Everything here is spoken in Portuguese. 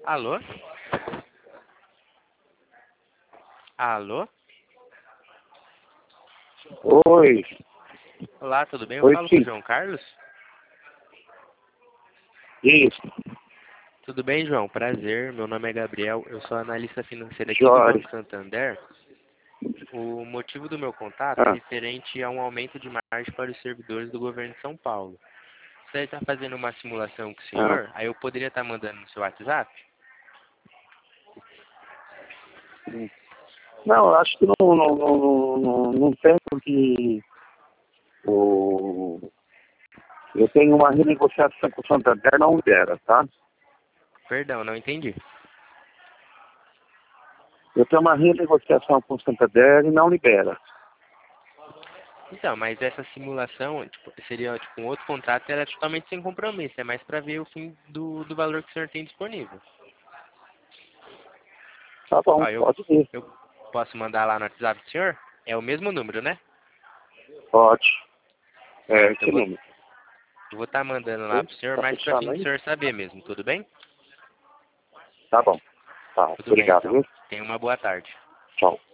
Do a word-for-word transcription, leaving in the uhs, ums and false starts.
Alô? Alô? Oi. Olá, tudo bem? Eu Oi, falo com o sim. João Carlos? Isso. Tudo bem, João? Prazer. Meu nome é Gabriel. Eu sou analista financeiro aqui do Jóia. Banco Santander. O motivo do meu contato é Ah, referente a um aumento de margem para os servidores do governo de São Paulo. Você está fazendo uma simulação com o ah. senhor? Aí eu poderia estar mandando no seu WhatsApp? Não, eu acho que não, não, não, não, não tem porque o, eu tenho uma renegociação com o Santander, não libera, tá? Perdão, não entendi. Eu tenho uma renegociação com o Santander e não libera. Então, mas essa simulação tipo, seria tipo, um outro contrato, era totalmente sem compromisso. É mais para ver o fim do, do valor que o senhor tem disponível. Tá bom, Ó, eu, pode ir. eu posso mandar lá no WhatsApp do senhor? É o mesmo número, né? Pode. É, Certo, eu esse vou número. eu vou estar mandando lá Oi? pro senhor, Tá mais para fechando fim do aí? senhor saber mesmo, tudo bem? Tá bom. Tá, Tudo bem, obrigado, então. viu? Tenha uma boa tarde. Tchau.